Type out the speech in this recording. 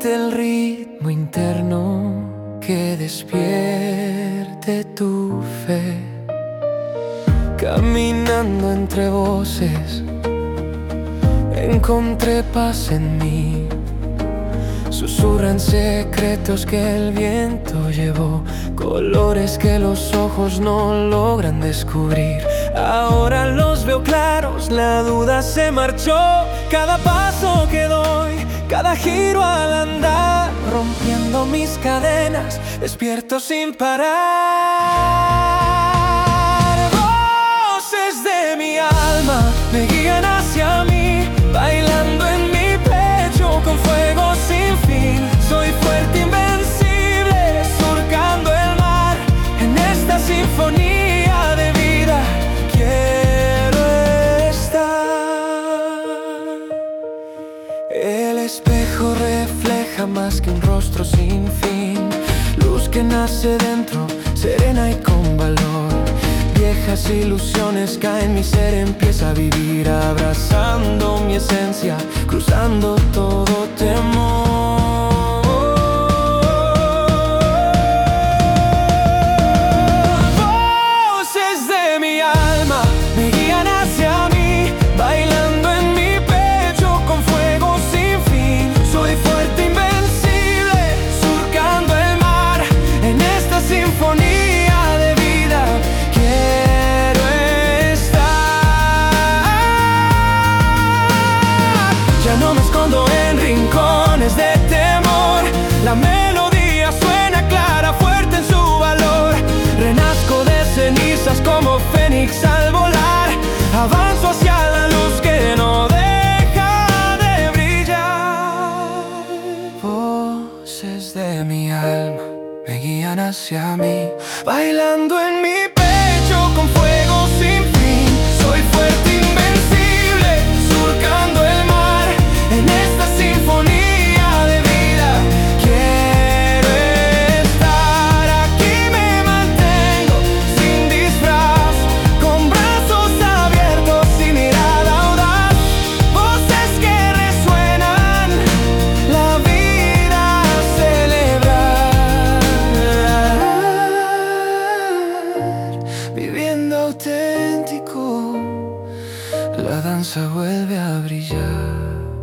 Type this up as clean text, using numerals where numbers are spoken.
Siente el ritmo interno que despierte tu fe. Caminando entre voces, encontré paz en mí. Susurran secretos que el viento llevó, colores que los ojos no logran descubrir. Ahora los veo claros, la duda se marchó. Cada paso que doy, cada giro al andar, rompiendo mis cadenas, despierto sin parar. Voces de mi alma me guían hacia mí, bailando en mi pecho con fuego sin fin. Soy fuerte, invencible, surcando el mar. En esta sinfonía de vida quiero estar. El espejo refleja más que un rostro sin fin, luz que nace dentro, serena y con valor. Viejas ilusiones caen, mi ser empieza a vivir, abrazando mi esencia, cruzando todo temor. Voces de mi alma me guían hacia mí, bailando en mi pecho con fuego sin fin. Soy fuerte, invencible, surcando el mar. En esta sinfonía de vida quiero estar. Ya no me escondo en rincones de temor. La melodía suena clara, fuerte en su valor. Renazco de cenizas como fénix al volar. Avanzo hacia la luz que no deja de brillar. Voces de mi alma me guían hacia mí, bailando en mi pecho con fuego sin fin. Soy fuerte, invencible, surcando el mar. En esta sinfonía de vida quiero estar. Aquí me mantengo sin disfraz, con brazos abiertos y mirada audaz. Voces que resuenan, la vida a celebrar. Viviendo auténtico, la danza vuelve a brillar.